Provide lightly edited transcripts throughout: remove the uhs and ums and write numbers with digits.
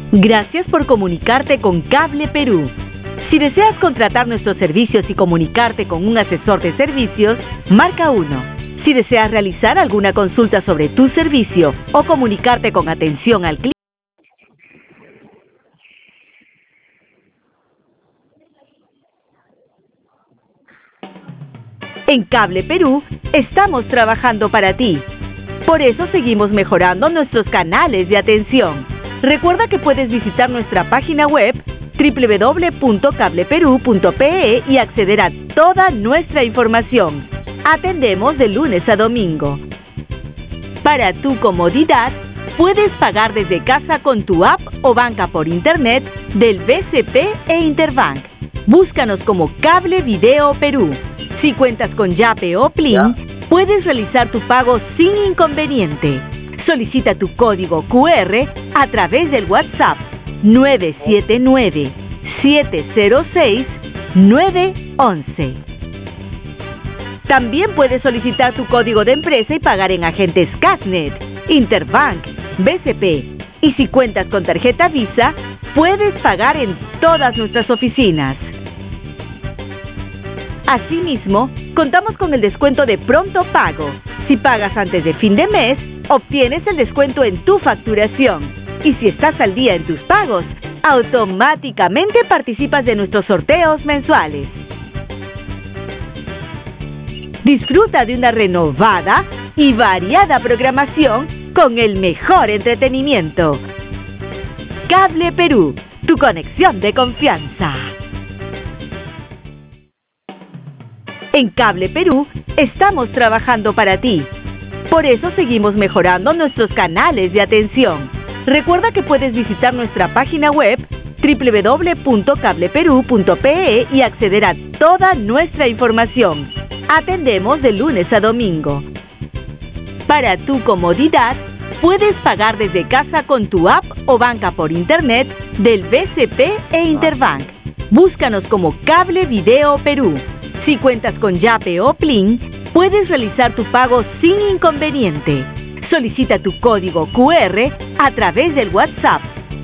Gracias por comunicarte con Cable Perú. Si deseas contratar nuestros servicios y comunicarte con un asesor de servicios, marca 1. Si deseas realizar alguna consulta sobre tu servicio o comunicarte con atención al cliente, en Cable Perú estamos trabajando para ti. Por eso seguimos mejorando nuestros canales de atención. Recuerda que puedes visitar nuestra página web www.cableperu.pe y acceder a toda nuestra información. Atendemos de lunes a domingo. Para tu comodidad, puedes pagar desde casa con tu app o banca por internet del BCP e Interbank. Búscanos como Cable Video Perú. Si cuentas con Yape o Plin, puedes realizar tu pago sin inconveniente. Solicita tu código QR a través del WhatsApp 979-706-911. También puedes solicitar tu código de empresa y pagar en agentes Casnet, Interbank, BCP. Y si cuentas con tarjeta Visa, puedes pagar en todas nuestras oficinas. Asimismo, contamos con el descuento de pronto pago. Si pagas antes de fin de mes, obtienes el descuento en tu facturación. Y si estás al día en tus pagos, automáticamente participas de nuestros sorteos mensuales. Disfruta de una renovada y variada programación con el mejor entretenimiento. Cable Perú, tu conexión de confianza. En Cable Perú estamos trabajando para ti. Por eso seguimos mejorando nuestros canales de atención. Recuerda que puedes visitar nuestra página web www.cableperu.pe y acceder a toda nuestra información. Atendemos de lunes a domingo. Para tu comodidad, puedes pagar desde casa con tu app o banca por internet del BCP e Interbank. Búscanos como Cable Video Perú. Si cuentas con Yape o Plin, puedes realizar tu pago sin inconveniente. Solicita tu código QR a través del WhatsApp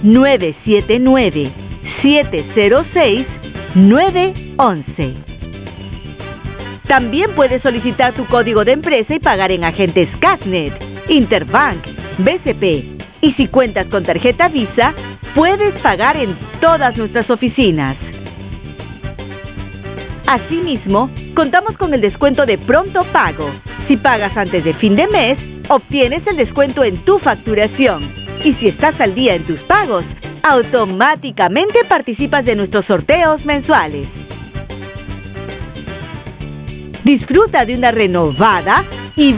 979-706-911. También puedes solicitar tu código de empresa y pagar en agentes Casnet, Interbank, BCP. Y si cuentas con tarjeta Visa, puedes pagar en todas nuestras oficinas. Asimismo, contamos con el descuento de pronto pago. Si pagas antes de fin de mes, obtienes el descuento en tu facturación. Y si estás al día en tus pagos, automáticamente participas de nuestros sorteos mensuales. Disfruta de una renovada y